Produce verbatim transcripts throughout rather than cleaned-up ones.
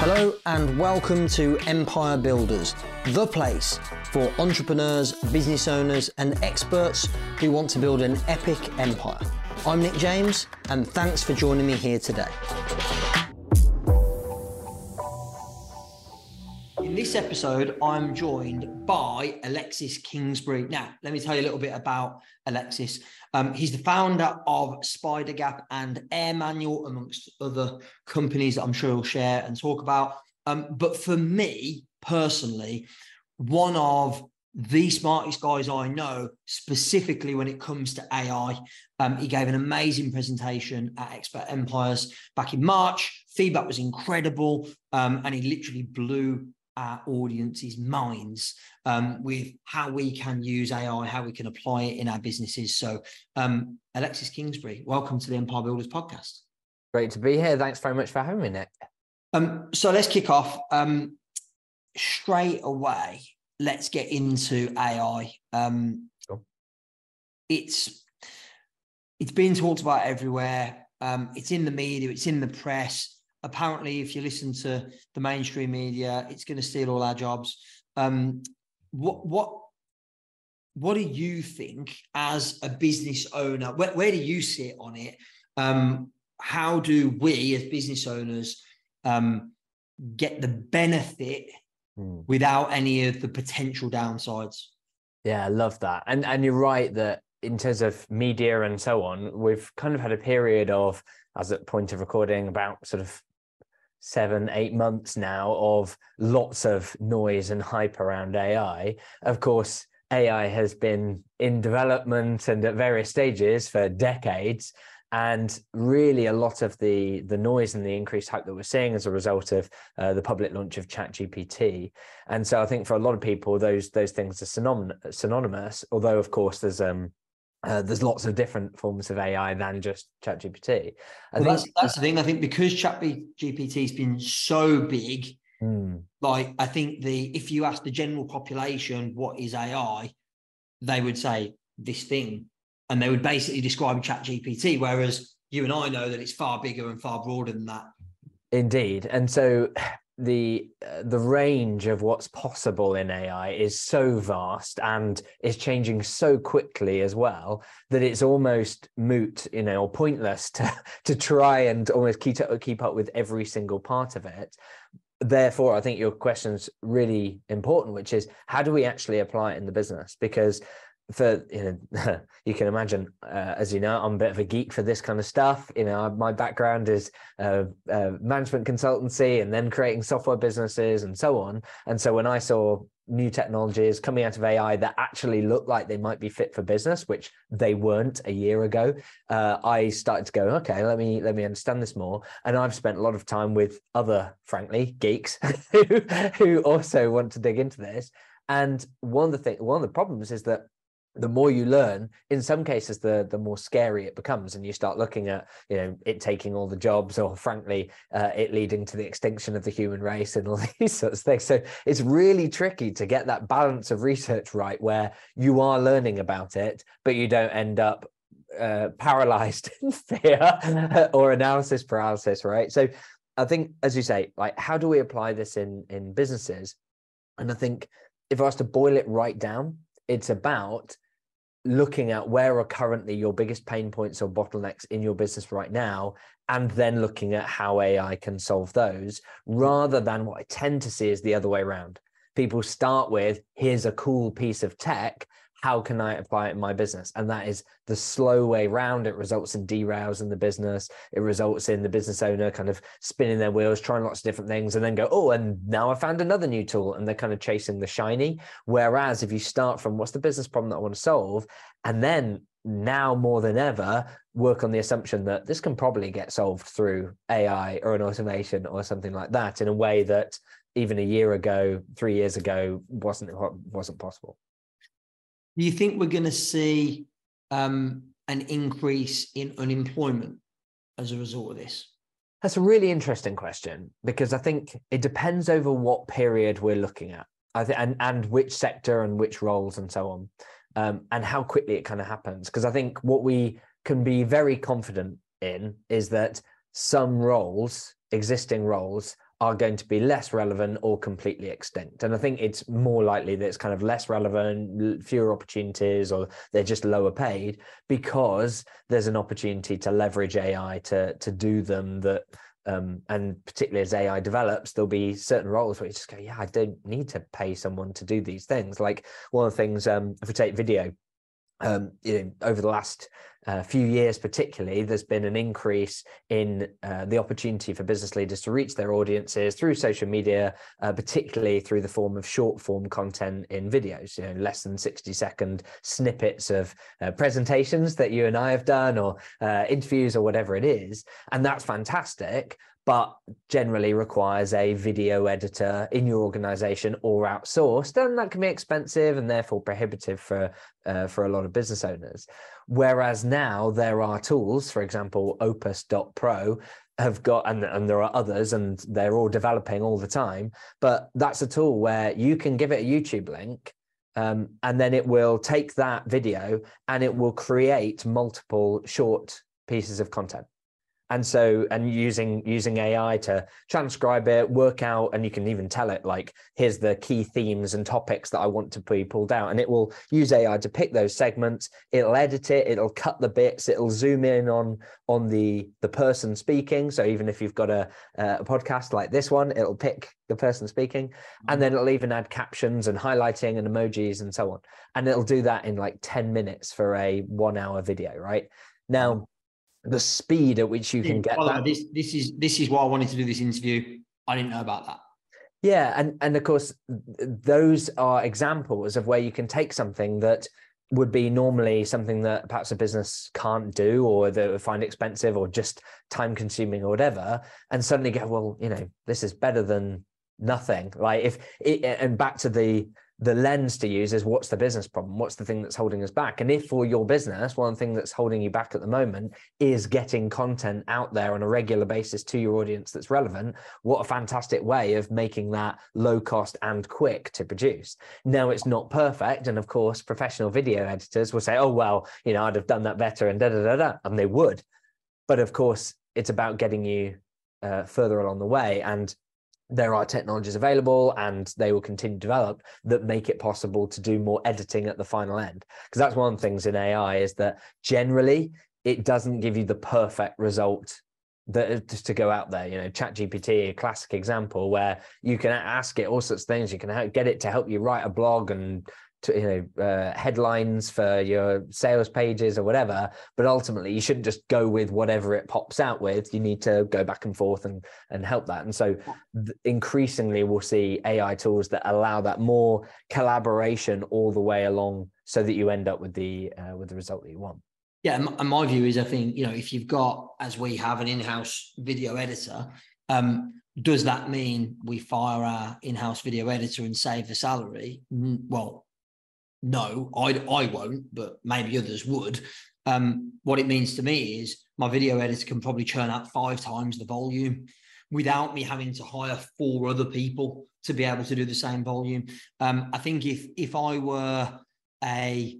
Hello and welcome to Empire Builders, the place for entrepreneurs, business owners and experts who want to build an epic empire. I'm Nick James and thanks for joining me here today. In this episode, I'm joined by Alexis Kingsbury. Now, let me tell you a little bit about Alexis. Um, he's the founder of SpiderGap and Air Manual, amongst other companies that I'm sure he'll share and talk about. Um, but for me, personally, one of the smartest guys I know, specifically when it comes to A I. Um, he gave an amazing presentation at Expert Empires back in March. Feedback was incredible, um, and he literally blew our audience's minds um, with how we can use A I, how we can apply it in our businesses. So um, Alexis Kingsbury, welcome to the Empire Builders podcast. Great to be here. Thanks very much for having me, Nick. Um, so let's kick off. Um, straight away, let's get into A I. Um, sure. It's It's being talked about everywhere. Um, it's in the media, it's in the press. Apparently, if you listen to the mainstream media, it's going to steal all our jobs. Um, what what what do you think as a business owner? Where, where do you sit on it? Um, how do we as business owners um, get the benefit mm. without any of the potential downsides? Yeah, I love that. And and you're right that in terms of media and so on, we've kind of had a period of, as at point of recording, about sort of seven, eight months now of lots of noise and hype around A I. Of course, A I has been in development and at various stages for decades. And really a lot of the, the noise and the increased hype that we're seeing as a result of uh, the public launch of ChatGPT. And so I think for a lot of people, those, those things are synonym, synonymous, although of course there's um Uh, there's lots of different forms of A I than just ChatGPT. I well, think that's, that's the thing. I think because ChatGPT has been so big, mm. like I think the if you ask the general population what is A I, they would say this thing, and they would basically describe ChatGPT. Whereas you and I know that it's far bigger and far broader than that. Indeed, and so the uh, the range of what's possible in A I is so vast and is changing so quickly as well that it's almost moot, you know, or pointless to to try and almost keep up, keep up with every single part of it. Therefore, I think your question's really important, which is how do we actually apply it in the business? Because for, you know, you can imagine, uh, as you know, I'm a bit of a geek for this kind of stuff. You know, my background is uh, uh, management consultancy and then creating software businesses and so on. And so when I saw new technologies coming out of A I that actually looked like they might be fit for business, which they weren't a year ago, uh, I started to go, okay, let me let me understand this more. And I've spent a lot of time with other, frankly, geeks who, who also want to dig into this. And one of the thing, one of the problems is that the more you learn, in some cases, the the more scary it becomes, and you start looking at, you know, it taking all the jobs, or frankly, uh, it leading to the extinction of the human race and all these sorts of things. So it's really tricky to get that balance of research right, where you are learning about it, but you don't end up uh, paralyzed in fear or analysis paralysis, right? So I think, as you say, like, how do we apply this in in businesses? And I think if I was to boil it right down, it's about looking at where are currently your biggest pain points or bottlenecks in your business right now, and then looking at how A I can solve those, rather than what I tend to see is the other way around. People start with, here's a cool piece of tech, how can I apply it in my business? And that is the slow way round. It results in derails in the business. It results in the business owner kind of spinning their wheels, trying lots of different things, and then go, oh, and now I found another new tool. And they're kind of chasing the shiny. Whereas if you start from, what's the business problem that I want to solve? And then now more than ever, work on the assumption that this can probably get solved through A I or an automation or something like that in a way that even a year ago, three years ago, wasn't wasn't possible. Do you think we're going to see um, an increase in unemployment as a result of this? That's a really interesting question, because I think it depends over what period we're looking at, I think, and, and which sector and which roles and so on, um, and how quickly it kind of happens. Because I think what we can be very confident in is that some roles, existing roles, are going to be less relevant or completely extinct. And I think it's more likely that it's kind of less relevant, fewer opportunities, or they're just lower paid because there's an opportunity to leverage A I to, to do them that, um, and particularly as A I develops, there'll be certain roles where you just go, yeah, I don't need to pay someone to do these things. Like one of the things, um, if we take video, Um, you know, over the last uh, few years, particularly, there's been an increase in uh, the opportunity for business leaders to reach their audiences through social media, uh, particularly through the form of short form content in videos, you know, less than sixty second snippets of uh, presentations that you and I have done, or uh, interviews, or whatever it is. And that's fantastic, but generally requires a video editor in your organization or outsourced, and that can be expensive and therefore prohibitive for uh, for a lot of business owners. Whereas now there are tools, for example, Opus dot pro have got, and, and there are others, and they're all developing all the time, but that's a tool where you can give it a YouTube link, um, and then it will take that video and it will create multiple short pieces of content. And so, and using using A I to transcribe it, work out, and you can even tell it, like, here's the key themes and topics that I want to be pulled out. And it will use A I to pick those segments. It'll edit it. It'll cut the bits. It'll zoom in on on the the person speaking. So even if you've got a, a podcast like this one, it'll pick the person speaking, mm-hmm. and then it'll even add captions and highlighting and emojis and so on. And it'll do that in like ten minutes for a one hour video, right? Now, the speed at which you can get that. This, this is this is why I wanted to do this interview. I didn't know about that. Yeah, and and of course, those are examples of where you can take something that would be normally something that perhaps a business can't do, or that would find expensive, or just time consuming, or whatever, and suddenly go, well, you know, this is better than nothing. Like if it, and back to the the lens to use is, what's the business problem? What's the thing that's holding us back? And if for your business, one thing that's holding you back at the moment is getting content out there on a regular basis to your audience that's relevant, what a fantastic way of making that low cost and quick to produce. Now, it's not perfect. And of course, professional video editors will say, oh, well, you know, I'd have done that better, and da, da, da, da, and they would. But of course, it's about getting you uh, further along the way. And there are technologies available, and they will continue to develop, that make it possible to do more editing at the final end. Because that's one of the things in A I, is that generally it doesn't give you the perfect result that just to go out there. You know, ChatGPT, a classic example, where you can ask it all sorts of things. You can get it to help you write a blog and to, you know, uh, headlines for your sales pages or whatever, but ultimately you shouldn't just go with whatever it pops out with. You need to go back and forth and and help that. And so th- increasingly we'll see A I tools that allow that more collaboration all the way along, so that you end up with the uh, with the result that you want. Yeah, and my view is, I think, you know, if you've got, as we have, an in-house video editor, um, does that mean we fire our in-house video editor and save the salary? Well, no, I, I won't, but maybe others would. Um, what it means to me is my video editor can probably churn out five times the volume without me having to hire four other people to be able to do the same volume. Um, I think if if I were a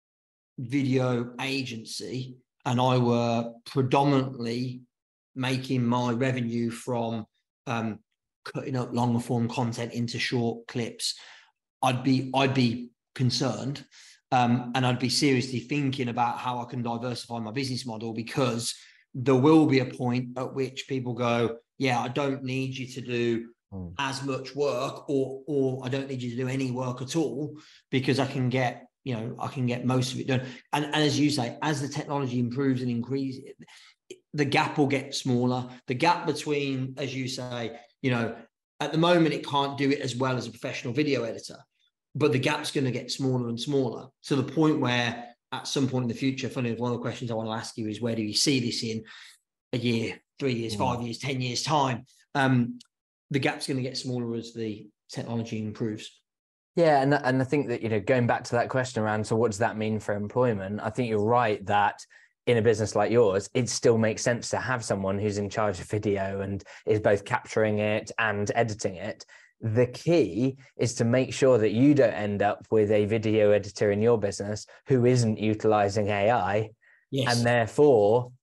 video agency and I were predominantly making my revenue from um, cutting up longer form content into short clips, I'd be I'd be concerned, um, and I'd be seriously thinking about how I can diversify my business model, because there will be a point at which people go, yeah, I don't need you to do mm. as much work, or or I don't need you to do any work at all, because I can get, you know, I can get most of it done. And, and as you say, as the technology improves and increases, the gap will get smaller. The gap between, as you say, you know, at the moment it can't do it as well as a professional video editor, but the gap's going to get smaller and smaller, to the point where at some point in the future, funny, one of the questions I want to ask you is, where do you see this in a year, three years, mm. five years, ten years time? Um, the gap's going to get smaller as the technology improves. Yeah, and and I think that, you know, going back to that question around, so what does that mean for employment? I think you're right that in a business like yours, it still makes sense to have someone who's in charge of video and is both capturing it and editing it. The key is to make sure that you don't end up with a video editor in your business who isn't utilizing A I, yes. and therefore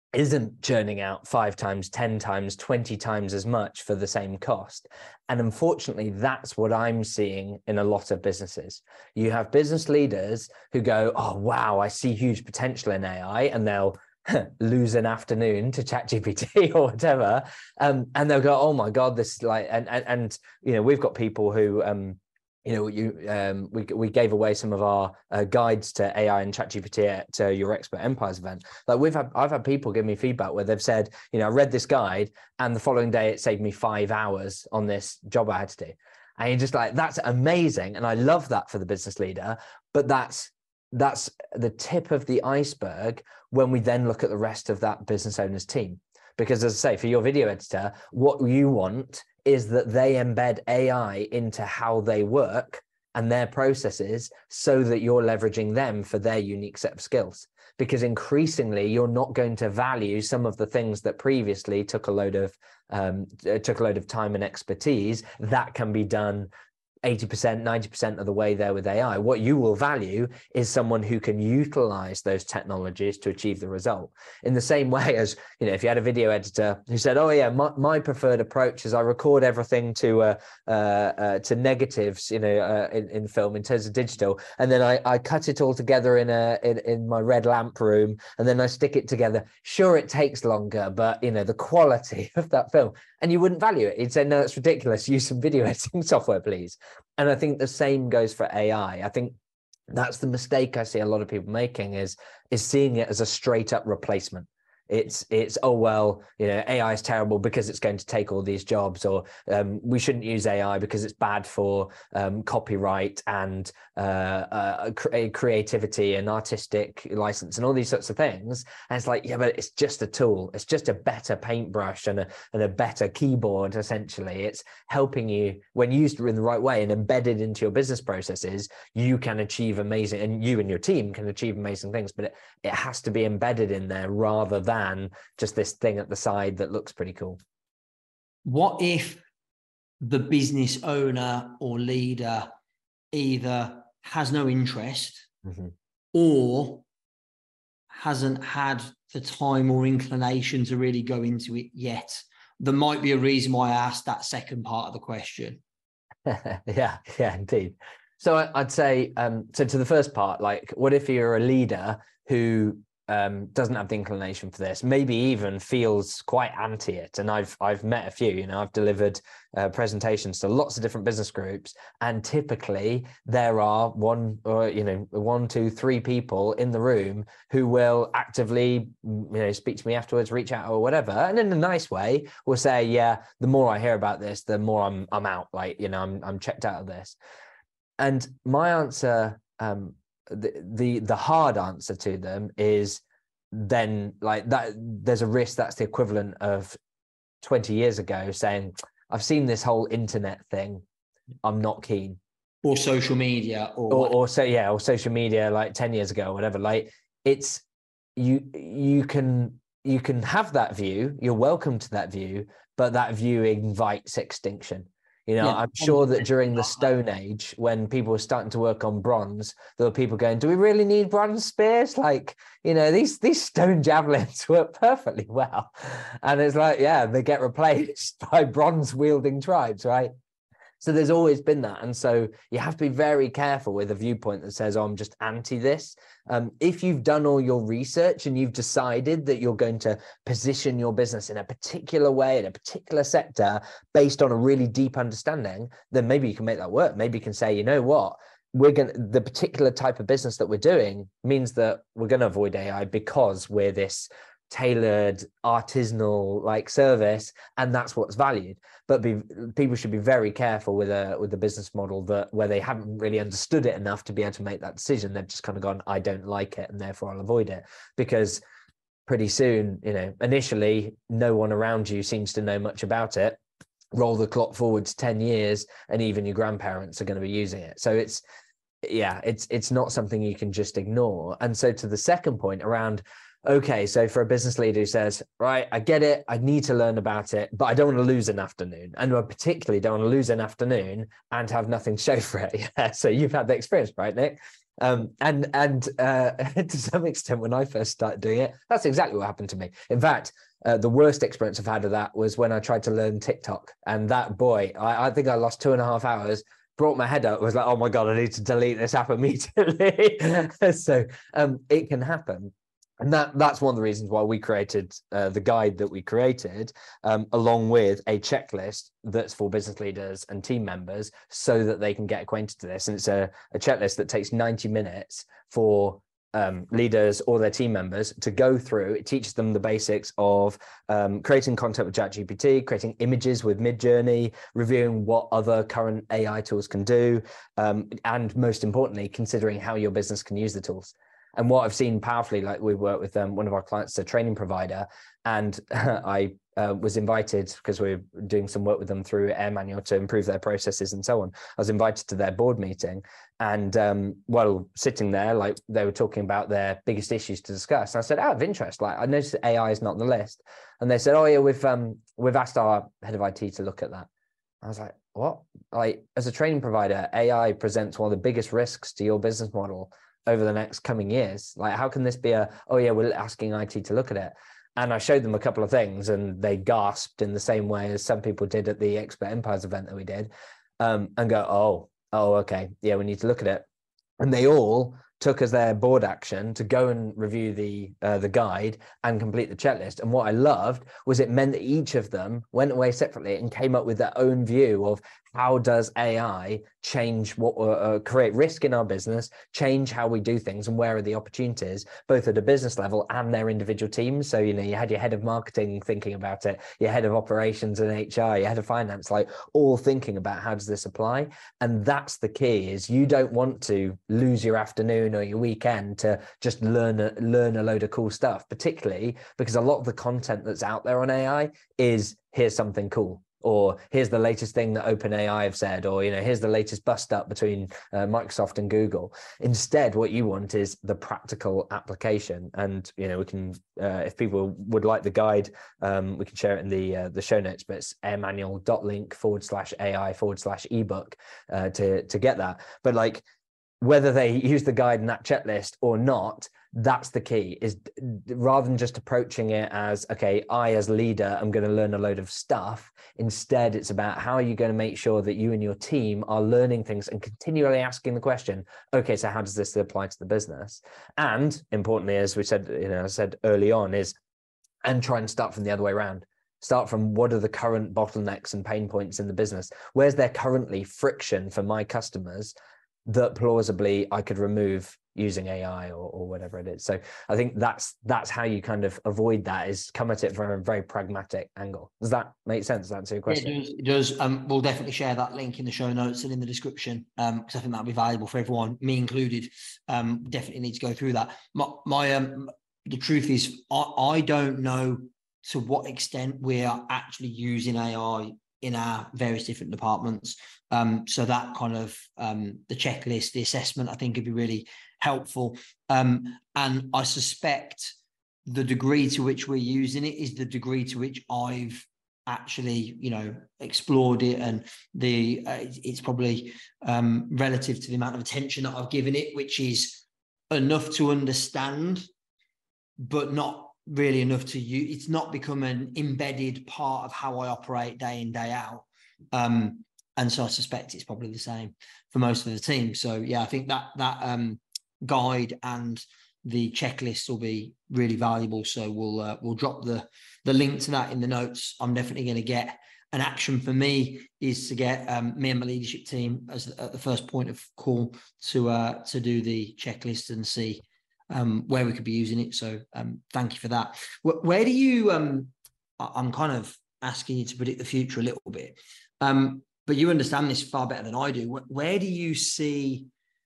isn't churning out five times, ten times, twenty times as much for the same cost. And unfortunately, that's what I'm seeing in a lot of businesses. You have business leaders who go, oh, wow, I see huge potential in A I, and they'll lose an afternoon to ChatGPT or whatever. Um, and they'll go, oh my God, this is like, and, and, and, you know, we've got people who, um, you know, you um, we we gave away some of our uh, guides to A I and ChatGPT at Your Expert Empires event. Like we've had, I've had people give me feedback where they've said, you know, I read this guide, and the following day it saved me five hours on this job I had to do. And you're just like, that's amazing, and I love that for the business leader. But that's that's the tip of the iceberg when we then look at the rest of that business owner's team. Because as I say, for your video editor, what you want is that they embed A I into how they work and their processes so that you're leveraging them for their unique set of skills. Because increasingly, you're not going to value some of the things that previously took a load of um, took a load of time and expertise that can be done eighty percent, ninety percent of the way there with A I. What you will value is someone who can utilize those technologies to achieve the result. In the same way as, you know, if you had a video editor who said, oh yeah, my, my preferred approach is I record everything to uh, uh, uh, to negatives, you know, uh, in, in film in terms of digital, and then I, I cut it all together in a in, in my red lamp room, and then I stick it together. Sure, it takes longer, but you know, the quality of that film, and you wouldn't value it. You'd say, no, it's ridiculous. Use some video editing software, please. And I think the same goes for A I. I think that's the mistake I see a lot of people making is, is seeing it as a straight up replacement. It's, it's oh, well, you know, A I is terrible because it's going to take all these jobs, or um, we shouldn't use A I because it's bad for um, copyright and uh, uh, creativity and artistic license and all these sorts of things. And it's like, yeah, but it's just a tool. It's just a better paintbrush and a, and a better keyboard, essentially. It's helping you, when used in the right way and embedded into your business processes, you can achieve amazing, and you and your team can achieve amazing things, but it, it has to be embedded in there rather than just this thing at the side that looks pretty cool. What if the business owner or leader either has no interest mm-hmm. or hasn't had the time or inclination to really go into it yet? There might be a reason why I asked that second part of the question. yeah, yeah, indeed. So I'd say, um, so to the first part, like, what if you're a leader who Um, doesn't have the inclination for this, maybe even feels quite anti it? And I've I've met a few, you know, I've delivered uh, presentations to lots of different business groups, and typically there are one or you know one, two, three people in the room who will actively, you know, speak to me afterwards, reach out or whatever, and in a nice way will say, yeah, the more I hear about this, the more I'm I'm out, like, you know, I'm I'm checked out of this. And my answer, um, the the the hard answer to them is then like that there's a risk that's the equivalent of twenty years ago saying, I've seen this whole internet thing, I'm not keen. Or social media or or, or so yeah or social media like ten years ago or whatever. Like, it's you you can you can have that view, you're welcome to that view, but that view invites extinction. You know, yeah, I'm sure that during the Stone Age, when people were starting to work on bronze, there were people going, do we really need bronze spears? Like, you know, these these stone javelins work perfectly well. And it's like, yeah, they get replaced by bronze wielding tribes, right? So there's always been that. And so you have to be very careful with a viewpoint that says, oh, I'm just anti this. Um, if you've done all your research and you've decided that you're going to position your business in a particular way, in a particular sector, based on a really deep understanding, then maybe you can make that work. Maybe you can say, you know what, we're going to, the particular type of business that we're doing means that we're going to avoid A I because we're this tailored artisanal like service, and that's what's valued. But be, people should be very careful with a with the business model that where they haven't really understood it enough to be able to make that decision. They've just kind of gone, I don't like it, and therefore I'll avoid it. Because pretty soon, you know, initially no one around you seems to know much about it. Roll the clock forward to ten years and even your grandparents are going to be using it. So it's yeah it's it's not something you can just ignore. And so to the second point around, okay, so for a business leader who says, right, I get it, I need to learn about it, but I don't want to lose an afternoon. And I particularly don't want to lose an afternoon and have nothing to show for it. Yeah, so you've had the experience, right, Nick? Um, and and uh, to some extent, when I first started doing it, that's exactly what happened to me. In fact, uh, the worst experience I've had of that was when I tried to learn TikTok. And that boy, I, I think I lost two and a half hours, brought my head up, was like, oh my God, I need to delete this app immediately. So um, it can happen. And that, that's one of the reasons why we created uh, the guide that we created, um, along with a checklist that's for business leaders and team members so that they can get acquainted to this. And it's a, a checklist that takes ninety minutes for um, leaders or their team members to go through. It teaches them the basics of um, creating content with ChatGPT, creating images with Midjourney, reviewing what other current A I tools can do, um, and most importantly, considering how your business can use the tools. And what I've seen powerfully, like we work with um, one of our clients, a training provider, and I uh, was invited because we we're doing some work with them through Air Manual to improve their processes and so on. I was invited to their board meeting, and um, while sitting there, like they were talking about their biggest issues to discuss. And I said, out of interest, like I noticed that A I is not on the list, and they said, oh yeah, we've um, we've asked our head of I T to look at that. I was like, what? Like as a training provider, A I presents one of the biggest risks to your business model over the next coming years. Like, how can this be a, oh yeah, we're asking I T to look at it? And I showed them a couple of things and they gasped in the same way as some people did at the Expert Empires event that we did, um, and go, oh, oh, okay, yeah, we need to look at it. And they all took as their board action to go and review the uh, the guide and complete the checklist. And what I loved was it meant that each of them went away separately and came up with their own view of how does A I change what uh, create risk in our business, change how we do things, and where are the opportunities, both at a business level and their individual teams. So, you know, you had your head of marketing thinking about it, your head of operations and H R, your head of finance, like all thinking about how does this apply. And that's the key, is you don't want to lose your afternoon or your weekend to just learn a, learn a load of cool stuff, particularly because a lot of the content that's out there on A I is here's something cool, or here's the latest thing that OpenAI have said, or, you know, here's the latest bust up between uh, Microsoft and Google. Instead, what you want is the practical application. And, you know, we can, uh, if people would like the guide, um, we can share it in the uh, the show notes, but it's airmanual.link forward slash AI forward slash ebook uh, to, to get that. But like, whether they use the guide and that checklist or not, that's the key, is rather than just approaching it as, okay, I as leader, I'm going to learn a load of stuff. Instead, it's about how are you going to make sure that you and your team are learning things and continually asking the question, okay, so how does this apply to the business? And importantly, as we said, you know, I said early on, is, and try and start from the other way around. Start from what are the current bottlenecks and pain points in the business? Where's there currently friction for my customers that plausibly I could remove using A I or, or whatever it is? So I think that's that's how you kind of avoid that, is come at it from a very pragmatic angle. Does that make sense? Does that answer your question? Yeah, it does. It does. Um, we'll definitely share that link in the show notes and in the description, um, because I think that'll be valuable for everyone, me included. Um, definitely need to go through that. My, my um, the truth is, I, I don't know to what extent we are actually using A I in our various different departments. Um, so that kind of um, the checklist, the assessment, I think would be really helpful. Um, and I suspect the degree to which we're using it is the degree to which I've actually, you know, explored it, and the uh, it's probably um, relative to the amount of attention that I've given it, which is enough to understand, but not really enough to use. It's not become an embedded part of how I operate day in, day out. Um, and so I suspect it's probably the same for most of the team. So yeah, I think that that um, guide and the checklist will be really valuable. So we'll uh, we'll drop the the link to that in the notes. I'm definitely going to get an action for me is to get um, me and my leadership team as at the first point of call to uh, to do the checklist and see um, where we could be using it. So um, thank you for that. Where, where do you? Um, I'm kind of asking you to predict the future a little bit, um, but you understand this far better than I do. Where, where do you see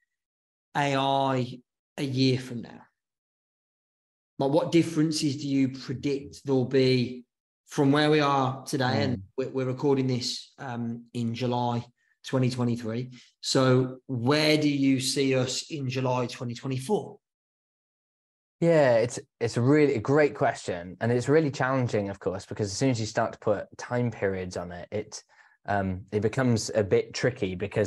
A I a year from now? Like, what differences do you predict there'll be from where we are today? Mm. And we're, we're recording this um, in July twenty twenty-three. So where do you see us in July twenty twenty-four? Yeah, it's it's a really a great question, and it's really challenging, of course, because as soon as you start to put time periods on it, it um, it becomes a bit tricky, because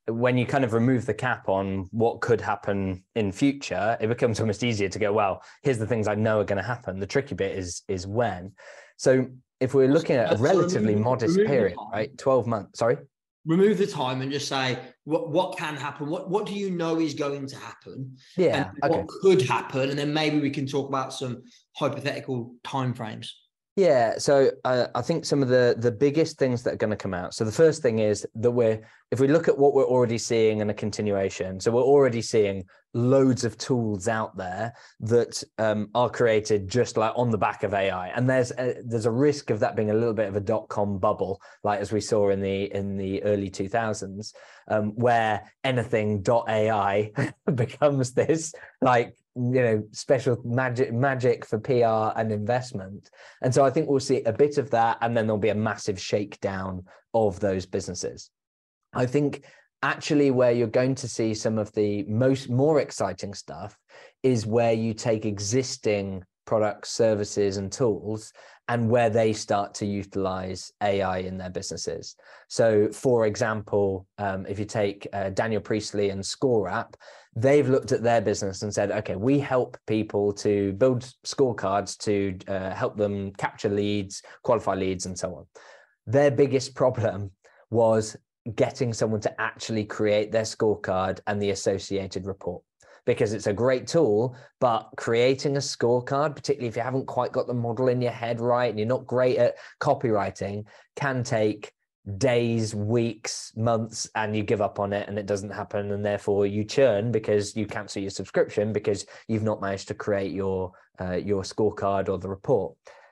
when you kind of remove the cap on what could happen in future, it becomes almost easier to go, well, here's the things I know are going to happen. The tricky bit is is when. So if we're looking at a relatively remove, modest remove period, right? twelve months, sorry? Remove the time and just say, what, what can happen? What, what do you know is going to happen? Yeah. And Okay. what could happen? And then maybe we can talk about some hypothetical timeframes. Yeah, so uh, I think some of the the biggest things that are going to come out. So the first thing is that we're, if we look at what we're already seeing in a continuation, so we're already seeing loads of tools out there that um, are created just like on the back of A I, and there's a, there's a risk of that being a little bit of a dot-com bubble, like as we saw in the in the early two thousands, um, where anything .ai becomes this like, you know, special magic magic for P R and investment. And so I think we'll see a bit of that, and then there'll be a massive shakedown of those businesses. I think actually where you're going to see some of the most more exciting stuff is where you take existing products, services, and tools, and where they start to utilize A I in their businesses. So for example, um, if you take uh, Daniel Priestley and ScoreApp, they've looked at their business and said, okay, we help people to build scorecards to uh, help them capture leads, qualify leads, and so on. Their biggest problem was getting someone to actually create their scorecard and the associated report, because it's a great tool, but creating a scorecard, particularly if you haven't quite got the model in your head right and you're not great at copywriting, can take days, weeks, months, and you give up on it and it doesn't happen, and therefore you churn because you cancel your subscription because you've not managed to create your uh, your scorecard or the report.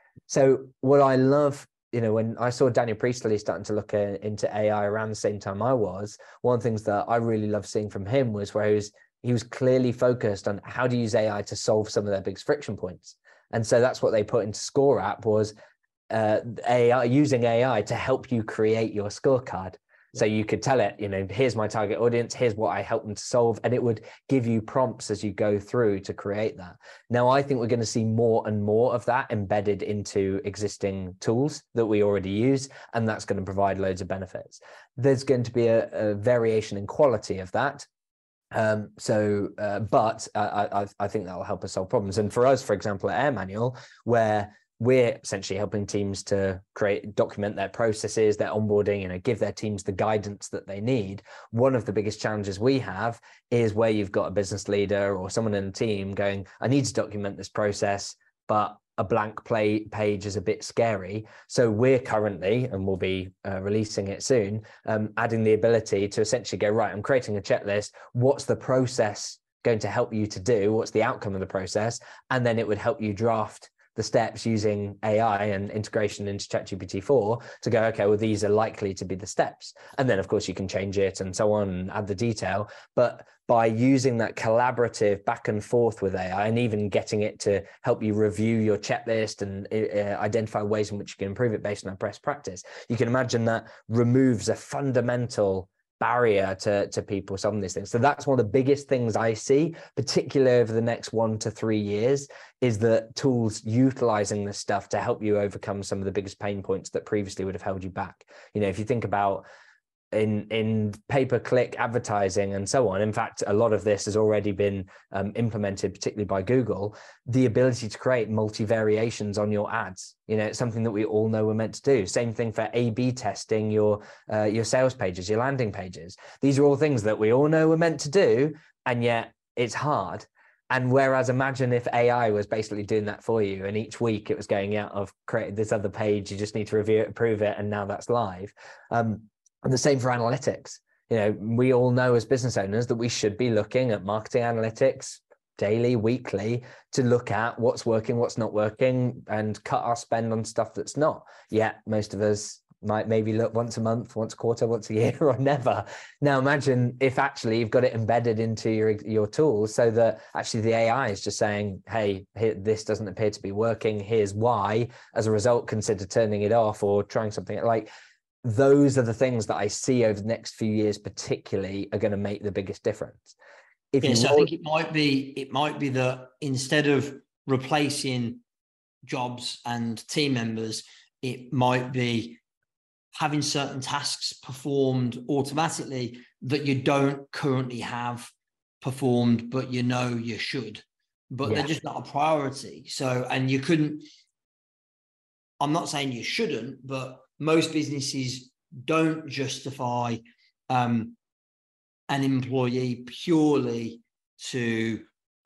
So what I love, you know, when I saw Daniel Priestley starting to look at, into A I around the same time I was, one of the things that I really loved seeing from him was where he was he was clearly focused on how to use A I to solve some of their biggest friction points. And so that's what they put into ScoreApp was uh, A I, using A I to help you create your scorecard. So you could tell it, you know, here's my target audience, here's what I help them to solve, and it would give you prompts as you go through to create that. Now, I think we're going to see more and more of that embedded into existing tools that we already use, and that's going to provide loads of benefits. There's going to be a, a variation in quality of that. Um, so, uh, but I, I, I think that will help us solve problems. And for us, for example, at Air Manual, where we're essentially helping teams to create, document their processes, their onboarding, you know, give their teams the guidance that they need. One of the biggest challenges we have is where you've got a business leader or someone in the team going, I need to document this process, but a blank play page is a bit scary. So we're currently, and we'll be uh, releasing it soon, um, adding the ability to essentially go, right, I'm creating a checklist. What's the process going to help you to do? What's the outcome of the process? And then it would help you draft the steps using A I and integration into ChatGPT four to go, okay, well, these are likely to be the steps. And then, of course, you can change it and so on and add the detail. But by using that collaborative back and forth with A I and even getting it to help you review your checklist and uh, identify ways in which you can improve it based on best practice, you can imagine that removes a fundamental barrier to, to people solving these things. So that's one of the biggest things I see, particularly over the next one to three years, is that tools utilizing this stuff to help you overcome some of the biggest pain points that previously would have held you back. You know, if you think about in in pay-per-click advertising and so on, in fact, a lot of this has already been um, implemented, particularly by Google, the ability to create multi-variations on your ads. You know, it's something that we all know we're meant to do. Same thing for A B testing your uh, your sales pages, your landing pages. These are all things that we all know we're meant to do, and yet it's hard. And whereas imagine if A I was basically doing that for you, and each week it was going out of create this other page, you just need to review it, approve it, and now that's live. Um, And the same for analytics. You know, we all know as business owners that we should be looking at marketing analytics daily, weekly, to look at what's working, what's not working, and cut our spend on stuff that's not. Yet most of us might maybe look once a month, once a quarter, once a year, or never. Now imagine if actually you've got it embedded into your your tools so that actually the A I is just saying, hey, here, this doesn't appear to be working. Here's why. As a result, consider turning it off or trying something like. Those are the things that I see over the next few years, particularly, are going to make the biggest difference. If yeah, you so roll- I think it might be it might be that instead of replacing jobs and team members, it might be having certain tasks performed automatically that you don't currently have performed, but you know you should, but yeah. they're just not a priority. So, and you couldn't, I'm not saying you shouldn't, but most businesses don't justify um, an employee purely to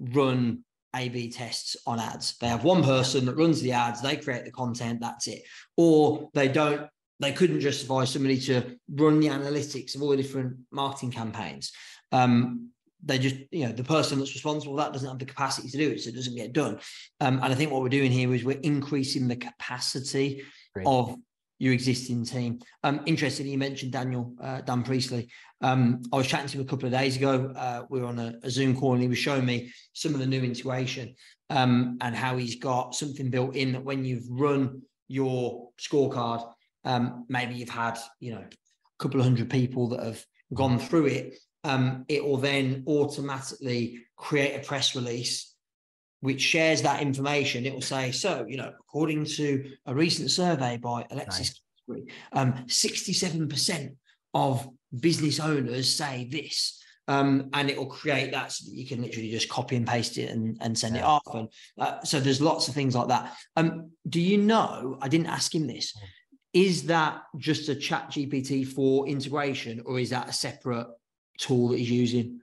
run A B tests on ads. They have one person that runs the ads, they create the content, that's it. Or they don't, they couldn't justify somebody to run the analytics of all the different marketing campaigns. Um, they just, you know, the person that's responsible for that doesn't have the capacity to do it, so it doesn't get done. Um, and I think what we're doing here is we're increasing the capacity Great. of your existing team. Um, interestingly, you mentioned Daniel, uh, Dan Priestley. Um, I was chatting to him a couple of days ago. Uh, we were on a, a Zoom call and he was showing me some of the new integration um, and how he's got something built in that when you've run your scorecard, um, maybe you've had, you know, a couple of hundred people that have gone through it. Um, it will then automatically create a press release which shares that information. It will say, so, you know, according to a recent survey by Alexis, nice. um, sixty-seven percent of business owners say this. Um, and it will create that so that you can literally just copy and paste it and, and send yeah. it off. And uh, so there's lots of things like that. Um, do you know, I didn't ask him this, is that just a ChatGPT four integration, or is that a separate tool that he's using?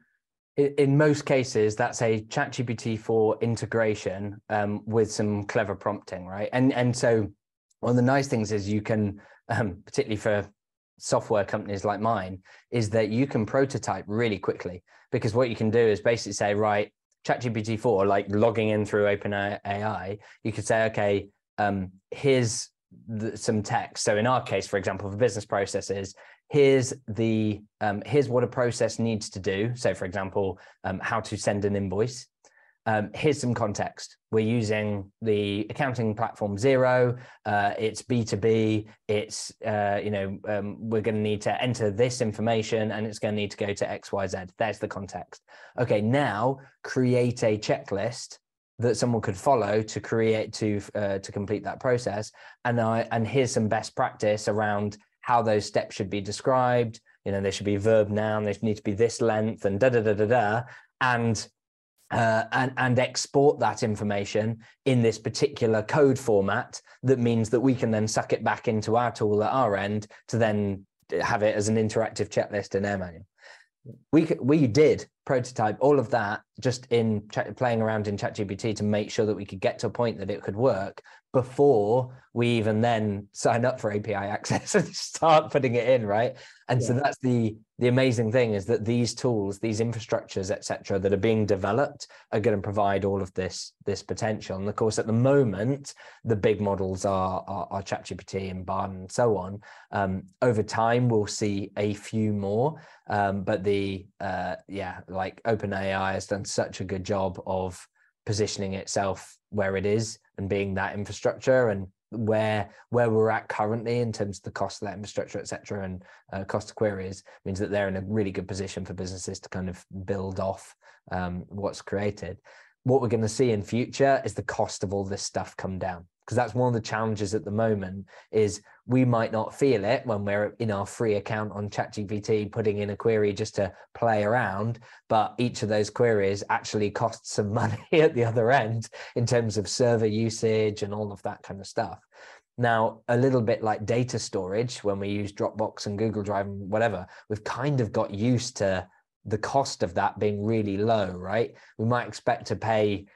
In most cases, that's a ChatGPT four integration um, with some clever prompting, right? And and so one of the nice things is you can, um, particularly for software companies like mine, is that you can prototype really quickly, because what you can do is basically say, right, ChatGPT four, like logging in through OpenAI, you could say, okay, um, here's the, some text. So in our case, for example, for business processes, here's the um, here's what a process needs to do. So for example, um, how to send an invoice. Um, here's some context. We're using the accounting platform Xero. Uh, it's B two B. It's, uh, you know, um, we're going to need to enter this information and it's going to need to go to X Y Z. There's the context. Okay, now create a checklist that someone could follow to create, to uh, to complete that process. And, I, and here's some best practice around how those steps should be described. You know, they should be verb, noun, they need to be this length and da da da da da. And Uh, and, and export that information in this particular code format that means that we can then suck it back into our tool at our end to then have it as an interactive checklist in Airmanual. We, we did prototype all of that just in playing around in ChatGPT to make sure that we could get to a point that it could work before we even then sign up for A P I access and start putting it in, right? And yeah. so that's the the amazing thing, is that these tools, these infrastructures, et cetera, that are being developed are going to provide all of this this potential. And of course, at the moment, the big models are are, are ChatGPT and Bard and so on. Um, over time, we'll see a few more, um, but the uh, yeah, like OpenAI has done such a good job of positioning itself where it is and being that infrastructure, and where where we're at currently in terms of the cost of that infrastructure, et cetera, and uh, cost of queries, means that they're in a really good position for businesses to kind of build off um, what's created. What we're going to see in future is the cost of all this stuff come down, because that's one of the challenges at the moment, is we might not feel it when we're in our free account on ChatGPT putting in a query just to play around, but each of those queries actually costs some money at the other end in terms of server usage and all of that kind of stuff. Now, a little bit like data storage, when we use Dropbox and Google Drive and whatever, we've kind of got used to the cost of that being really low, right? We might expect to pay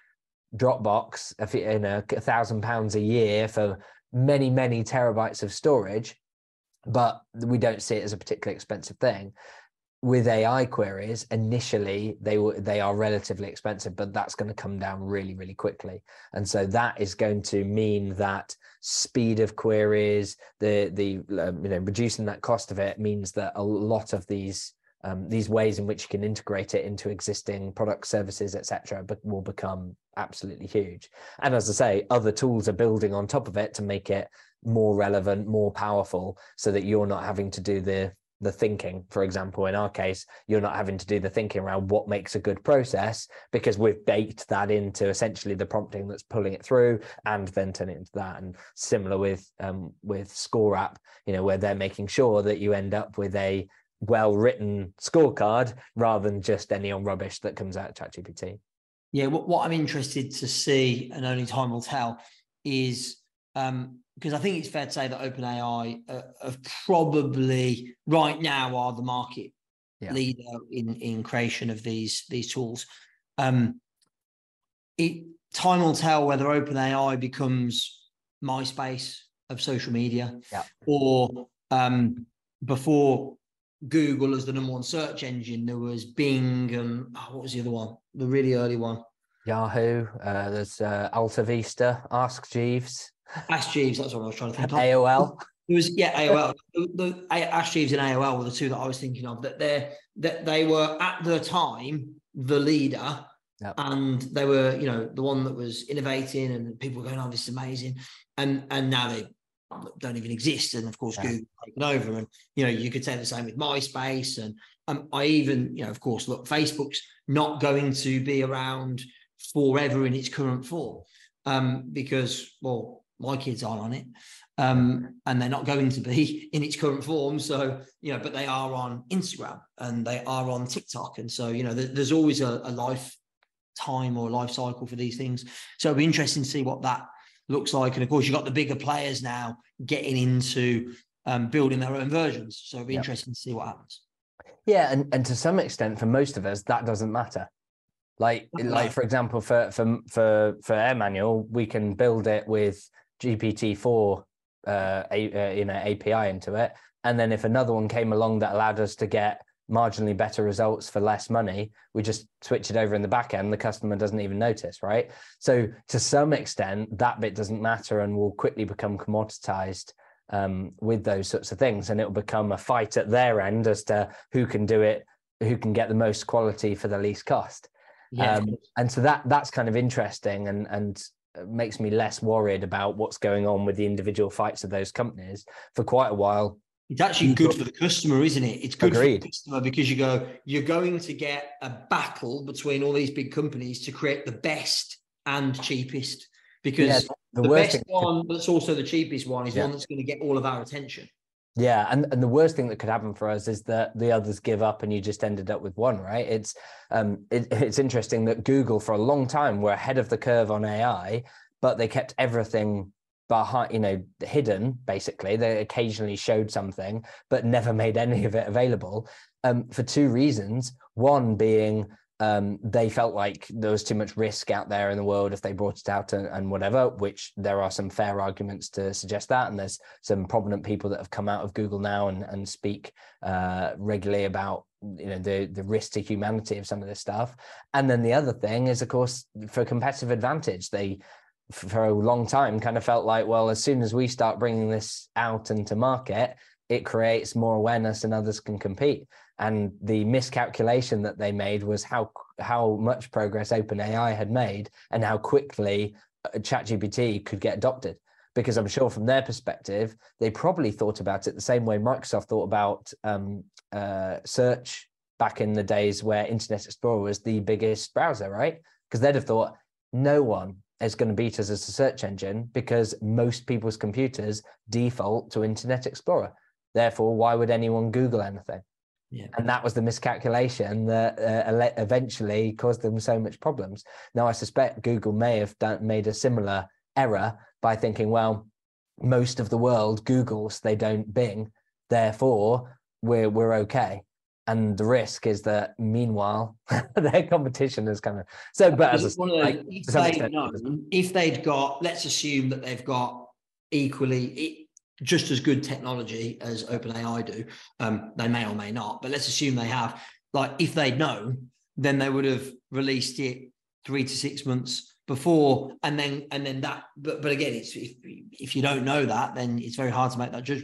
Dropbox in a thousand pounds a year for many, many terabytes of storage, but we don't see it as a particularly expensive thing. With A I queries, initially they they are relatively expensive, but that's going to come down really, really quickly. And so that is going to mean that speed of queries, the the um, you know, reducing that cost of it means that a lot of these um, these ways in which you can integrate it into existing products, services, et cetera, but will become absolutely huge. And as I say, other tools are building on top of it to make it more relevant, more powerful, so that you're not having to do the the thinking. For example, in our case, you're not having to do the thinking around what makes a good process, because we've baked that into essentially the prompting that's pulling it through and then turn it into that. And similar with um, with Score App, you know, where they're making sure that you end up with a well-written scorecard rather than just any on rubbish that comes out of ChatGPT. Yeah, what, what I'm interested to see, and only time will tell, is um, because I think it's fair to say that OpenAI uh, have probably right now are the market yeah. leader in, in creation of these, these tools. Um, it time will tell whether OpenAI becomes MySpace of social media, yeah. or um, before Google as the number one search engine, there was Bing and oh, what was the other one? The really early one. Yahoo. Uh, there's uh, Alta Vista. Ask Jeeves. Ask Jeeves. That's what I was trying to think of. A O L. It was yeah, A O L. the, the, Ask Jeeves and A O L were the two that I was thinking of. That they that they were at the time the leader, yep. and they were you know the one that was innovating, and people were going, "Oh, this is amazing," and and now they don't even exist, and of course yeah. Google taken over, and you know you could say the same with MySpace, and um, I even you know of course look, Facebook's not going to be around forever in its current form, um, because well my kids aren't on it, um, and they're not going to be in its current form, so you know but they are on Instagram and they are on TikTok, and so you know th- there's always a, a lifetime or a life cycle for these things, so it'll be interesting to see what that looks like. And of course, you've got the bigger players now getting into um, building their own versions. So it'll be yep. interesting to see what happens. Yeah, and, and to some extent, for most of us, that doesn't matter. Like, no. like for example, for for for for Air Manual, we can build it with G P T four, uh, a, uh, you know, A P I into it, and then if another one came along that allowed us to get marginally better results for less money, we just switch it over in the back end, the customer doesn't even notice, right? So to some extent, that bit doesn't matter and will quickly become commoditized um, with those sorts of things. And it'll become a fight at their end as to who can do it, who can get the most quality for the least cost. Yeah. Um, and so that that's kind of interesting and, and makes me less worried about what's going on with the individual fights of those companies. For quite a while, it's actually good for the customer, isn't it? It's good Agreed. for the customer because you go, you're going to get a battle between all these big companies to create the best and cheapest, because yeah, the, the best thing one, but it's also the cheapest one, is yeah. one that's going to get all of our attention. Yeah, and, and the worst thing that could happen for us is that the others give up and you just ended up with one, right? It's um, it, it's interesting that Google for a long time were ahead of the curve on A I, but they kept everything behind, you know, hidden, basically. They occasionally showed something, but never made any of it available um, for two reasons. One being um, they felt like there was too much risk out there in the world if they brought it out and, and whatever, which there are some fair arguments to suggest that. And there's some prominent people that have come out of Google now and, and speak uh, regularly about, you know, the, the risk to humanity of some of this stuff. And then the other thing is, of course, for competitive advantage, they, for a long time kind of felt like, well, as soon as we start bringing this out into market, it creates more awareness and others can compete. And the miscalculation that they made was how how much progress OpenAI had made and how quickly ChatGPT could get adopted. Because I'm sure from their perspective, they probably thought about it the same way Microsoft thought about um, uh, search back in the days where Internet Explorer was the biggest browser, right? Because they'd have thought, no one is going to beat us as a search engine because most people's computers default to Internet Explorer. Therefore, why would anyone Google anything? Yeah. And that was the miscalculation that uh, eventually caused them so much problems. Now, I suspect Google may have done, made a similar error by thinking, well, most of the world Googles, they don't Bing, therefore we're we're okay. And the risk is that meanwhile, their competition is kind of so. But as a, like, if, they'd known, if they'd got, let's assume that they've got equally it, just as good technology as OpenAI do. Um, they may or may not, but let's assume they have. Like, if they'd known, then they would have released it three to six months before, and then and then that. But but again, it's if if you don't know that, then it's very hard to make that judgment.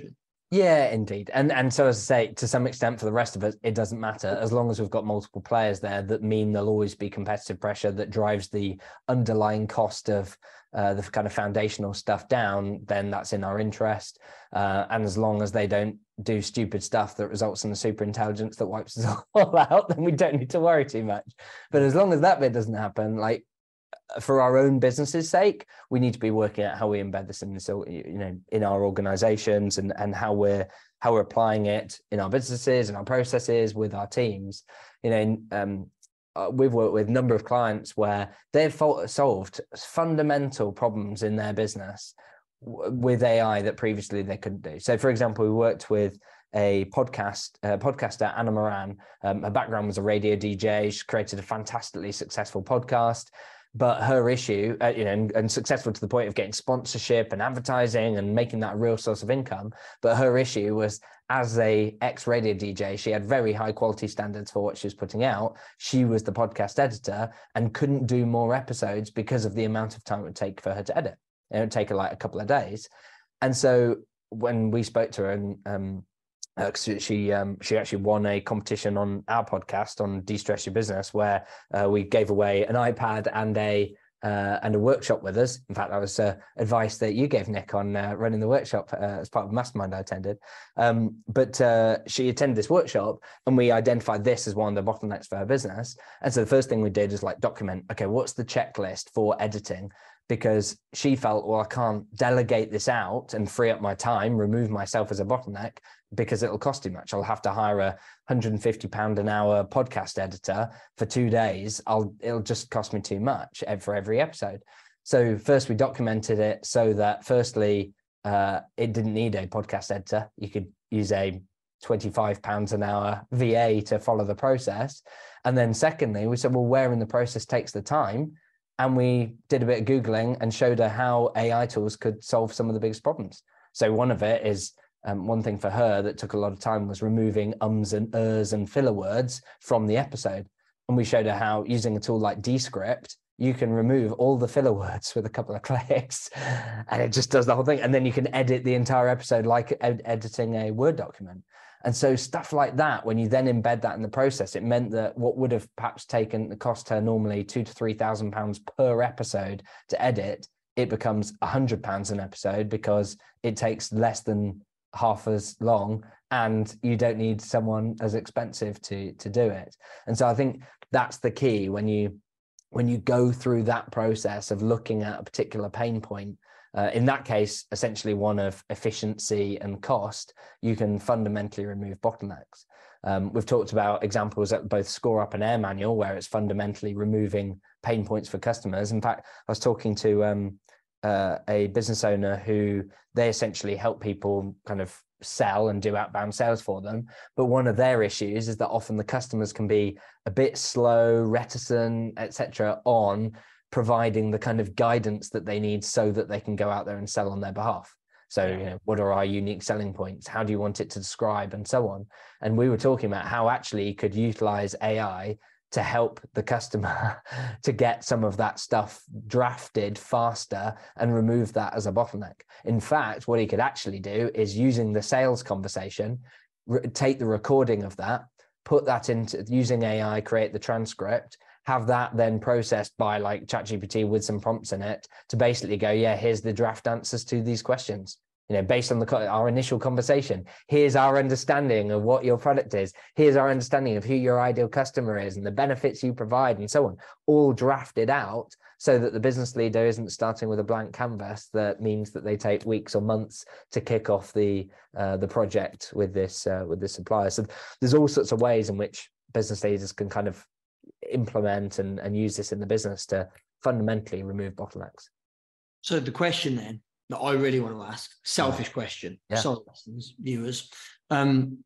Yeah, indeed. And and so as I say, to some extent, for the rest of us, it doesn't matter. As long as we've got multiple players there that mean there'll always be competitive pressure that drives the underlying cost of uh, the kind of foundational stuff down, then that's in our interest. Uh, and as long as they don't do stupid stuff that results in the super intelligence that wipes us all out, then we don't need to worry too much. But as long as that bit doesn't happen, like, for our own business's sake, we need to be working out how we embed this in this, you know, in our organizations, and and how we're how we're applying it in our businesses and our processes with our teams. You know, um, uh, we've worked with a number of clients where they've solved fundamental problems in their business with A I that previously they couldn't do. So, for example, we worked with a podcast uh, podcaster, Anna Moran. Um, her background was a radio D J. She created a fantastically successful podcast. But her issue, uh, you know, and, and successful to the point of getting sponsorship and advertising and making that a real source of income. But her issue was, as a ex-radio D J, she had very high quality standards for what she was putting out. She was the podcast editor and couldn't do more episodes because of the amount of time it would take for her to edit. It would take her like a couple of days. And so when we spoke to her, and um, Uh, she um, she actually won a competition on our podcast on De-Stress Your Business, where uh, we gave away an iPad and a uh, and a workshop with us. In fact, that was uh, advice that you gave, Nick, on uh, running the workshop uh, as part of the mastermind I attended. Um, but uh, she attended this workshop, and we identified this as one of the bottlenecks for her business. And so the first thing we did is like document, okay, what's the checklist for editing? Because she felt, well, I can't delegate this out and free up my time, remove myself as a bottleneck, because it'll cost too much. I'll have to hire a one hundred and fifty pound an hour podcast editor for two days. I'll it'll just cost me too much for every episode. So first we documented it so that firstly, uh, it didn't need a podcast editor. You could use a twenty-five pounds an hour V A to follow the process. And then secondly, we said, well, where in the process takes the time? And we did a bit of Googling and showed her how A I tools could solve some of the biggest problems. So one of it is, um, one thing for her that took a lot of time was removing ums and ers and filler words from the episode. And we showed her how, using a tool like Descript, you can remove all the filler words with a couple of clicks, and it just does the whole thing. And then you can edit the entire episode like ed- editing a Word document. And so stuff like that, when you then embed that in the process, it meant that what would have perhaps taken the cost her normally two to three thousand pounds per episode to edit, it becomes a hundred pounds an episode because it takes less than half as long, and you don't need someone as expensive to to do it. And so I think that's the key when you when you go through that process of looking at a particular pain point. Uh, in that case, essentially one of efficiency and cost, you can fundamentally remove bottlenecks. Um, we've talked about examples at both ScoreUp and Air Manual, where it's fundamentally removing pain points for customers. In fact, I was talking to um, uh, a business owner who they essentially help people kind of sell and do outbound sales for them. But one of their issues is that often the customers can be a bit slow, reticent, et cetera, on providing the kind of guidance that they need so that they can go out there and sell on their behalf. So, you know, what are our unique selling points? How do you want it to describe, and so on? And we were talking about how actually you could utilize A I to help the customer to get some of that stuff drafted faster and remove that as a bottleneck. In fact, what he could actually do is, using the sales conversation, re- take the recording of that, put that into, using A I, create the transcript, have that then processed by like ChatGPT with some prompts in it to basically go, yeah, here's the draft answers to these questions. You know, based on the our initial conversation, here's our understanding of what your product is. Here's our understanding of who your ideal customer is and the benefits you provide and so on, all drafted out so that the business leader isn't starting with a blank canvas that means that they take weeks or months to kick off the uh, the project with this uh, with this supplier. So there's all sorts of ways in which business leaders can kind of implement and, and use this in the business to fundamentally remove bottlenecks. So the question then that I really want to ask, selfish question, yeah. sorry, listeners, viewers, um,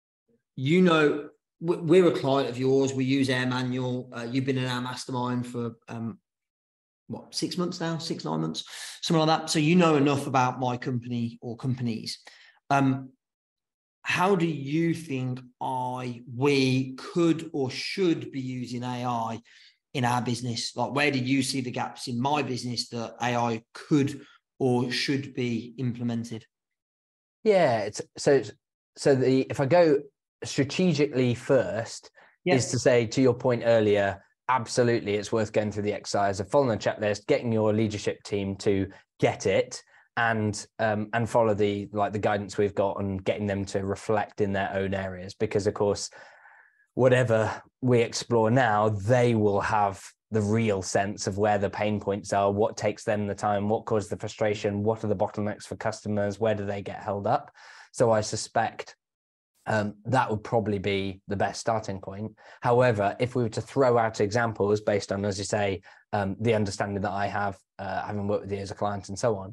you know, we're a client of yours. We use Air Manual. Uh, you've been in our mastermind for um, what, six months now, six, nine months, something like that. So you know enough about my company or companies. Um, how do you think I, we could or should be using A I in our business? Like, where do you see the gaps in my business that A I could or should be implemented? Yeah, it's so so the if I go strategically first, Yes. is to say, to your point earlier, absolutely it's worth going through the exercise of following a checklist, getting your leadership team to get it, and um, and follow the like the guidance we've got on getting them to reflect in their own areas, because of course whatever we explore now, they will have the real sense of where the pain points are, what takes them the time, what causes the frustration, what are the bottlenecks for customers, where do they get held up. So I suspect um, that would probably be the best starting point. However, if we were to throw out examples based on, as you say, um, the understanding that I have, uh, having worked with you as a client and so on,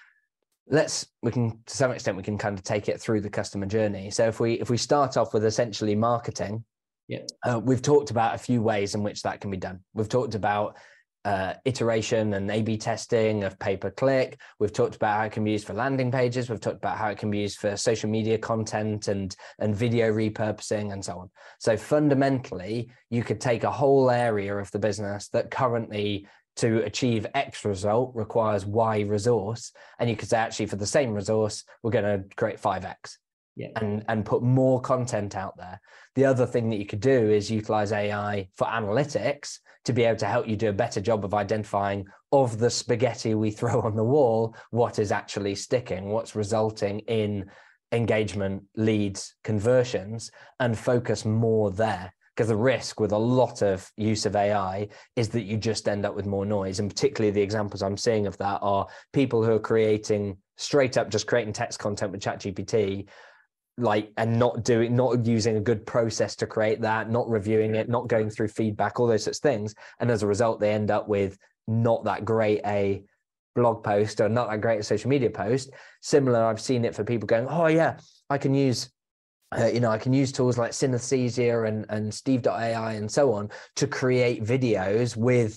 let's we can to some extent we can kind of take it through the customer journey. So if we if we start off with essentially marketing, yeah, uh, we've talked about a few ways in which that can be done. We've talked about uh, iteration and A B testing of pay-per-click. We've talked about how it can be used for landing pages. We've talked about how it can be used for social media content and and video repurposing and so on. So fundamentally, you could take a whole area of the business that currently, to achieve X result, requires Y resource, and you could say, actually, for the same resource, we're going to create five X. Yeah. And, and put more content out there. The other thing that you could do is utilize A I for analytics to be able to help you do a better job of identifying, of the spaghetti we throw on the wall, what is actually sticking, what's resulting in engagement, leads, conversions, and focus more there. Because the risk with a lot of use of A I is that you just end up with more noise. And particularly the examples I'm seeing of that are people who are creating straight up, just creating text content with ChatGPT, like, and not doing, not using a good process to create that, not reviewing it, not going through feedback, all those sorts of things. And as a result, they end up with not that great a blog post or not that great a social media post. Similar, I've seen it for people going, oh yeah, I can use, uh, you know, I can use tools like Synesthesia and, and Steve dot A I and so on to create videos with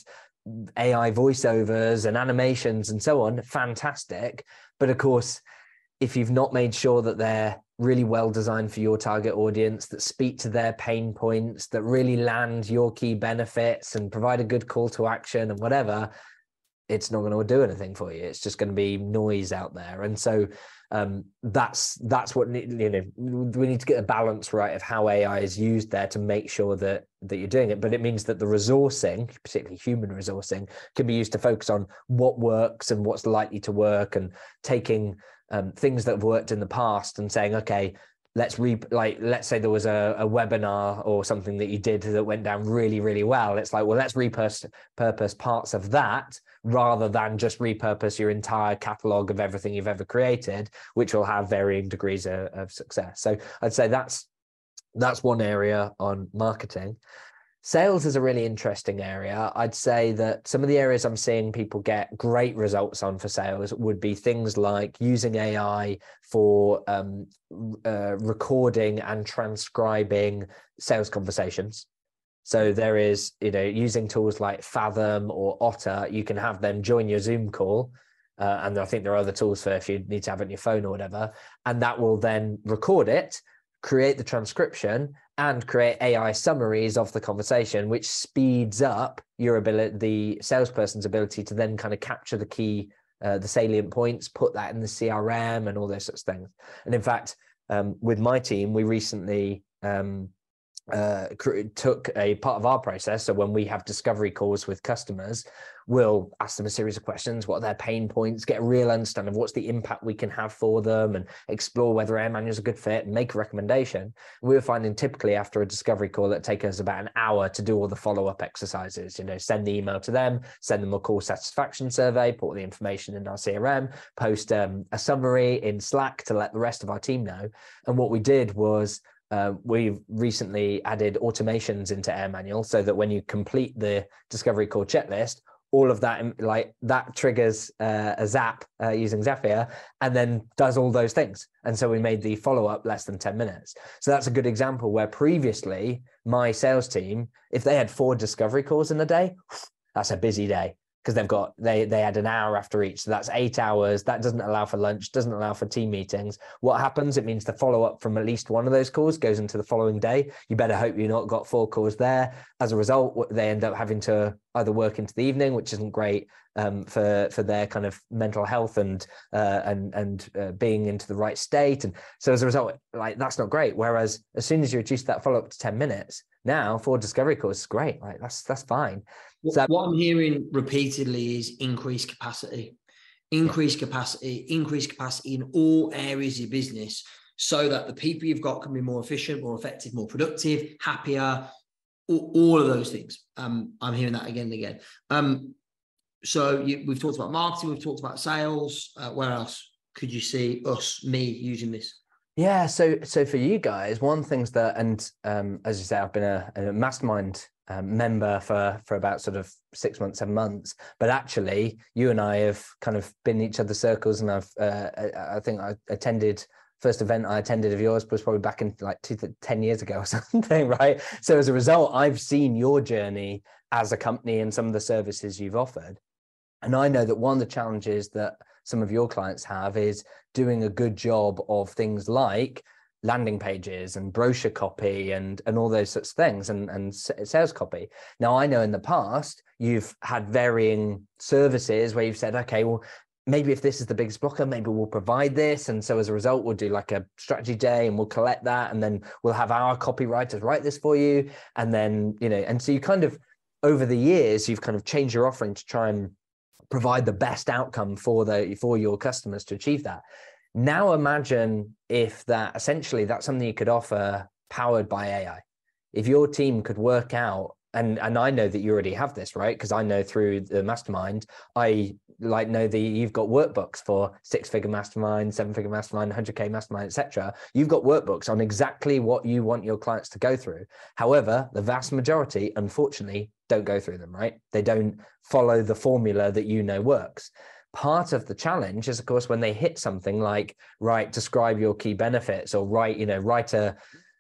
A I voiceovers and animations and so on. Fantastic. But of course, if you've not made sure that they're really well designed for your target audience, that speak to their pain points, that really land your key benefits and provide a good call to action and whatever, it's not going to do anything for you. It's just going to be noise out there. And so um, that's that's what, you know, we need to get a balance right of how A I is used there to make sure that that you're doing it. But it means that the resourcing, particularly human resourcing, can be used to focus on what works and what's likely to work, and taking um, things that have worked in the past and saying, okay, let's re like, let's say there was a, a webinar or something that you did that went down really, really well. It's like, well, let's repurpose purpose parts of that rather than just repurpose your entire catalog of everything you've ever created, which will have varying degrees of, of success. So I'd say that's, that's one area on marketing. Sales is a really interesting area. I'd say that some of the areas I'm seeing people get great results on for sales would be things like using A I for um, uh, recording and transcribing sales conversations. So there is, you know, using tools like Fathom or Otter, you can have them join your Zoom call. Uh, and I think there are other tools for if you need to have it on your phone or whatever, and that will then record it, create the transcription, and create A I summaries of the conversation, which speeds up your ability, the salesperson's ability to then kind of capture the key, uh, the salient points, put that in the C R M and all those sorts of things. And in fact, um, with my team, we recently um, uh, took a part of our process. So when we have discovery calls with customers, we'll ask them a series of questions. What are their pain points? Get a real understanding of what's the impact we can have for them, and explore whether AirManual is a good fit and make a recommendation. We were finding typically after a discovery call that take us about an hour to do all the follow-up exercises. You know, send the email to them, send them a call satisfaction survey, put all the information in our C R M, post um, a summary in Slack to let the rest of our team know. And what we did was, Uh, we've recently added automations into AirManual so that when you complete the discovery call checklist, all of that, like that triggers uh, a Zap uh, using Zapier, and then does all those things. And so we made the follow-up less than ten minutes. So that's a good example where previously my sales team, if they had four discovery calls in a day, that's a busy day. Because they've got, they they had an hour after each. So that's eight hours. That doesn't allow for lunch, doesn't allow for team meetings. What happens? It means the follow-up from at least one of those calls goes into the following day. You better hope you've not got four calls there. As a result, they end up having to either work into the evening, which isn't great, um, for for their kind of mental health and uh, and and uh, being into the right state. And so as a result, like that's not great. Whereas as soon as you reduce that follow up to ten minutes, now for discovery calls is great. Like that's that's fine. What, so, what I'm hearing repeatedly is increased capacity, increased yeah. capacity, increased capacity in all areas of your business, so that the people you've got can be more efficient, more effective, more productive, happier, all, all of those things. Um, I'm hearing that again and again. Um, so you, we've talked about marketing, we've talked about sales. Uh, where else could you see us, me, using this? Yeah, so so for you guys, one thing's that, and um, as you say, I've been a, a mastermind um, member for for about sort of six months, seven months. But actually, you and I have kind of been in each other's circles, and I've uh, I, I think I attended. First event I attended of yours was probably back in like two, ten years ago or something, right? So as a result, I've seen your journey as a company and some of the services you've offered. And I know that one of the challenges that some of your clients have is doing a good job of things like landing pages and brochure copy and, and all those sorts of things and, and sales copy. Now, I know in the past, you've had varying services where you've said, okay, well, maybe if this is the biggest blocker, maybe we'll provide this. And so as a result, we'll do like a strategy day and we'll collect that. And then we'll have our copywriters write this for you. And then, you know, and so you kind of, over the years, you've kind of changed your offering to try and provide the best outcome for the, for your customers to achieve that. Now imagine if that essentially that's something you could offer powered by A I. If your team could work out, and, and I know that you already have this, right? Because I know through the mastermind, I like know that you've got workbooks for six-figure mastermind, seven-figure mastermind, one hundred K mastermind, et cetera. You've got workbooks on exactly what you want your clients to go through. However, the vast majority, unfortunately, don't go through them, right? They don't follow the formula that you know works. Part of the challenge is, of course, when they hit something like, right, describe your key benefits or write, you know, write a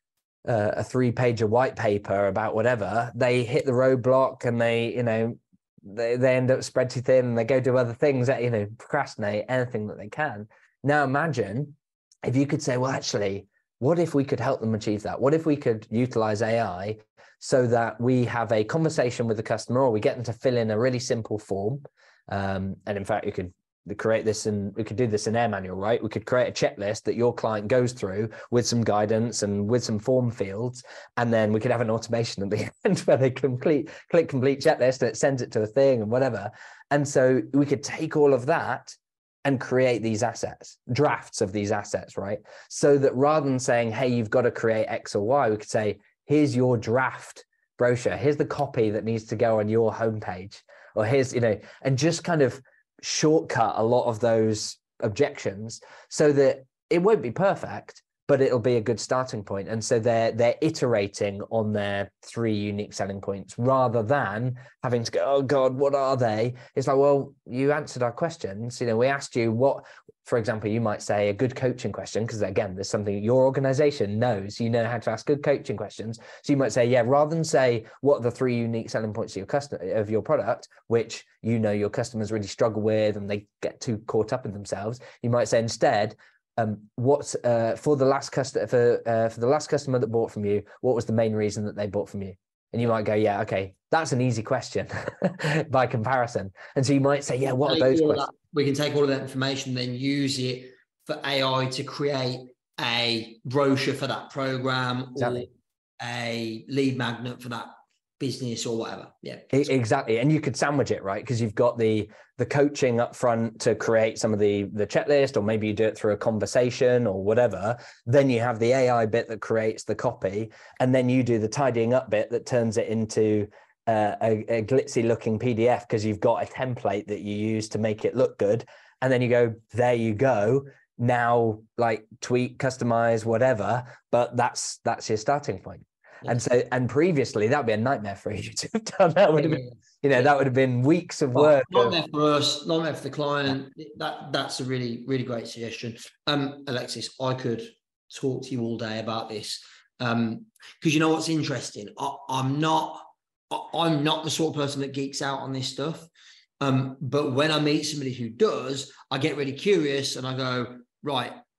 Uh, a three-page white paper about whatever, they hit the roadblock and they, you know, they, they end up spread too thin and they go do other things that, you know, procrastinate anything that they can. Now imagine if you could say, well, actually, what if we could help them achieve that? What if we could utilize A I so that we have a conversation with the customer or we get them to fill in a really simple form. Um, and in fact, you could create this and we could do this in Air Manual, right? We could create a checklist that your client goes through with some guidance and with some form fields. And then we could have an automation at the end where they complete, click complete checklist and it sends it to a thing and whatever. And so we could take all of that and create these assets, drafts of these assets, right? So that rather than saying, hey, you've got to create X or Y, we could say, here's your draft brochure. Here's the copy that needs to go on your homepage, or here's, you know, and just kind of shortcut a lot of those objections so that it won't be perfect, but it'll be a good starting point. And so they're they're iterating on their three unique selling points rather than having to go, oh God, what are they? It's like, well, you answered our questions. You know, we asked you what, for example, you might say a good coaching question, because again, there's something your organization knows, you know how to ask good coaching questions. So you might say, yeah, rather than say, what are the three unique selling points of your customer, of your product, which you know your customers really struggle with and they get too caught up in themselves, you might say instead, Um, what uh, for the last customer for uh, for the last customer that bought from you, what was the main reason that they bought from you? And you might go, yeah, okay, that's an easy question by comparison. And so you might say, yeah, what are those questions? We can take all of that information, then use it for A I to create a brochure for that program, exactly, or a lead magnet for that business or whatever. Yeah, exactly. And you could sandwich it, right? Because you've got the the coaching up front to create some of the the checklist, or maybe you do it through a conversation or whatever. Then you have the A I bit that creates the copy, and then you do the tidying up bit that turns it into uh, a, a glitzy looking P D F because you've got a template that you use to make it look good. And then you go, there you go. Now, like tweak, customize, whatever. But that's that's your starting point. Yeah. And so, and previously that'd be a nightmare for you to have done. That would have been, you know, that would have been weeks of work. Well, nightmare for us, nightmare for the client. Yeah. That that's a really, really great suggestion. Um, Alexis, I could talk to you all day about this. Um, because you know what's interesting? I, I'm not, I, I'm not the sort of person that geeks out on this stuff. Um, but when I meet somebody who does, I get really curious and I go, right,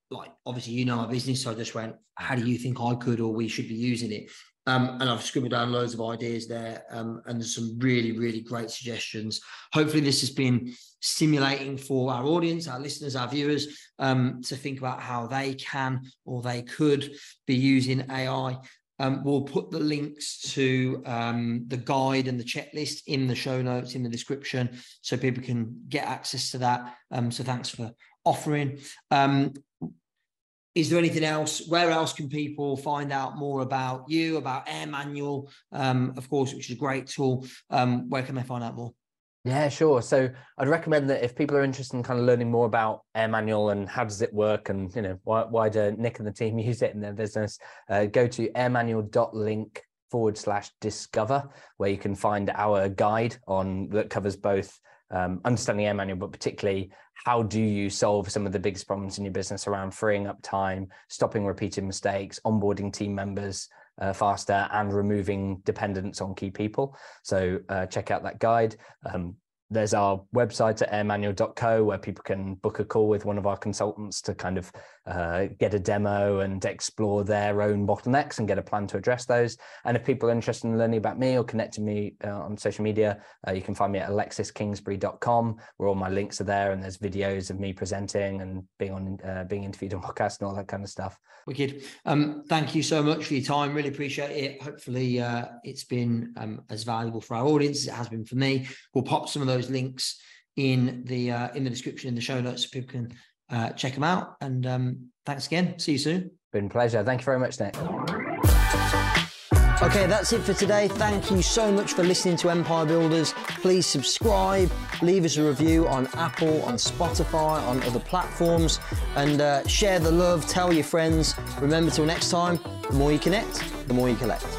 like, obviously, you know my business, so I just went, how do you think I could or we should be using it? Um, and I've scribbled down loads of ideas there, um, and there's some really, really great suggestions. Hopefully this has been stimulating for our audience, our listeners, our viewers, um, to think about how they can or they could be using A I. Um, we'll put the links to um, the guide and the checklist in the show notes, in the description, so people can get access to that. Um, so thanks for offering. Um, Is there anything else? Where else can people find out more about you, about Air Manual, um, of course, which is a great tool? Um, where can they find out more? Yeah, sure. So I'd recommend that if people are interested in kind of learning more about Air Manual and how does it work, and you know why, why do Nick and the team use it in their business, uh, go to airmanual.link forward slash discover, where you can find our guide on that covers both um, understanding Air Manual, but particularly how do you solve some of the biggest problems in your business around freeing up time, stopping repeated mistakes, onboarding team members uh, faster, and removing dependence on key people. So uh, check out that guide. Um, There's our website at air manual dot co, where people can book a call with one of our consultants to kind of uh, get a demo and explore their own bottlenecks and get a plan to address those. And if people are interested in learning about me or connecting me uh, on social media, uh, you can find me at alexis kingsbury dot com, where all my links are there, and there's videos of me presenting and being on uh, being interviewed on podcasts and all that kind of stuff. Wicked. Um, thank you so much for your time. Really appreciate it. Hopefully uh, it's been um, as valuable for our audience as it has been for me. We'll pop some of those links in the uh, in the description, in the show notes, so people can uh, check them out. And um, thanks again. See you soon. Been a pleasure. Thank you very much, Nick. Okay, that's it for today. Thank you so much for listening to Empire Builders. Please subscribe, leave us a review on Apple, on Spotify, on other platforms, and uh, share the love, tell your friends. Remember, till next time, the more you connect, the more you collect.